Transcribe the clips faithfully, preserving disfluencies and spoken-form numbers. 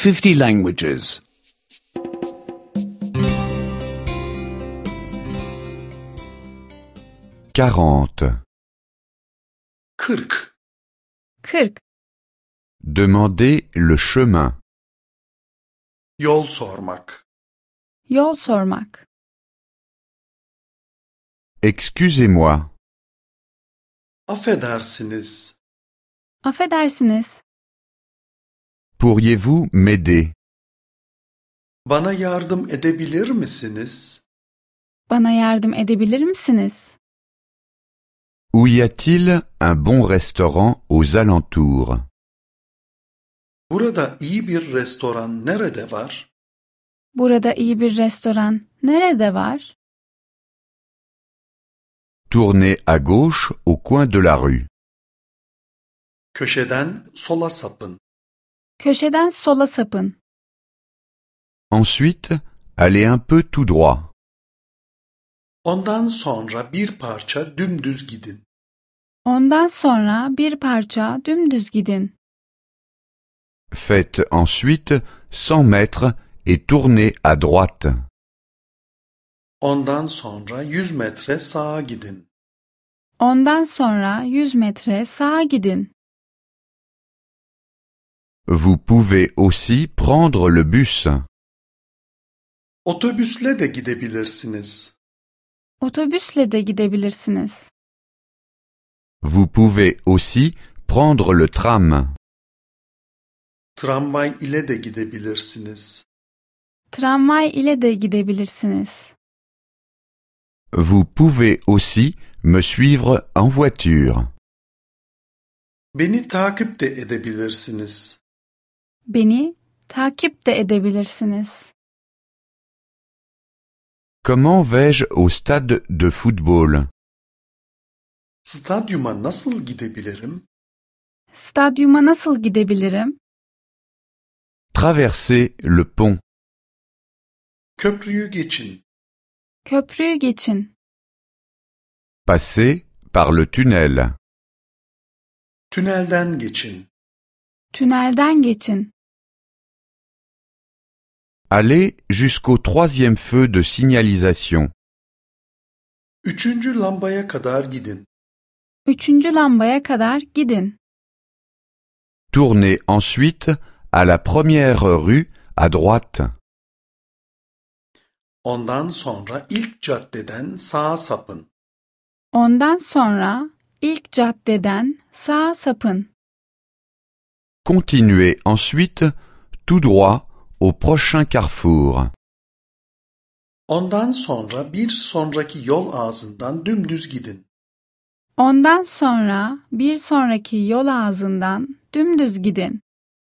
fifty languages. quarante. kırk. kırk. Demandez le chemin. Yol sormak. Yol sormak. Excusez-moi. Affedersiniz. Affedersiniz. Pourriez-vous m'aider? Bana yardım edebilir misiniz? Bana yardım edebilir misiniz? Où y a-t-il un bon restaurant aux alentours? Burada iyi bir restoran nerede var? Burada iyi bir restoran nerede var? Tournez à gauche au coin de la rue. Köşeden sola sapın. Köşeden sola sapın. Ensuite, allez un peu tout droit. Ondan sonra bir parça dümdüz gidin. Ondan sonra bir parça dümdüz gidin. Faites ensuite cent mètres et tournez à droite. Ondan sonra yüz metre sağa gidin. Ondan sonra yüz metre sağa gidin. Vous pouvez aussi prendre le bus. Otobüsle de gidebilirsiniz. Otobüsle de gidebilirsiniz. Vous pouvez aussi prendre le tram. Tramvay ile de gidebilirsiniz. Tramvay ile de gidebilirsiniz. Vous pouvez aussi me suivre en voiture. Beni takip de edebilirsiniz. Beni takip de edebilirsiniz. Comment vais-je au stade de football? Stadyuma nasıl gidebilirim? Stadyuma nasıl gidebilirim? Traversez le pont. Köprüyü geçin. Köprüyü geçin. Passez par le tunnel. Tünelden geçin. Tünelden geçin. Allez jusqu'au troisième feu de signalisation. Üçüncü lambaya kadar gidin. Üçüncü lambaya kadar gidin. Tournez ensuite à la première rue à droite. Ondan sonra ilk caddeden sağa sapın. Ondan sonra ilk caddeden sağa sapın. Continuez ensuite tout droit au prochain carrefour. Ondan sonra bir sonraki yol ağzından dümdüz gidin. Ondan sonra bir sonraki yol ağzından dümdüz gidin.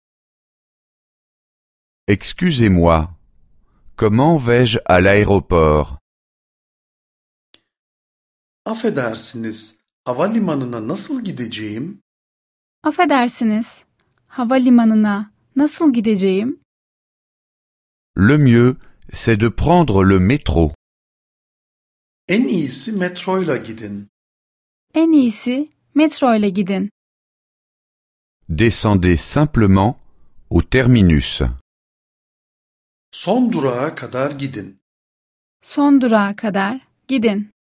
Excusez-moi. Comment vais-je à l'aéroport? Affedersiniz, havalimanına nasıl gideceğim? Affedersiniz, havalimanına nasıl gideceğim? Le mieux, c'est de prendre le métro. En iyisi metroyla gidin. En iyisi metro ile gidin. Descendez simplement au terminus. Son durağa kadar gidin. Son durağa kadar gidin.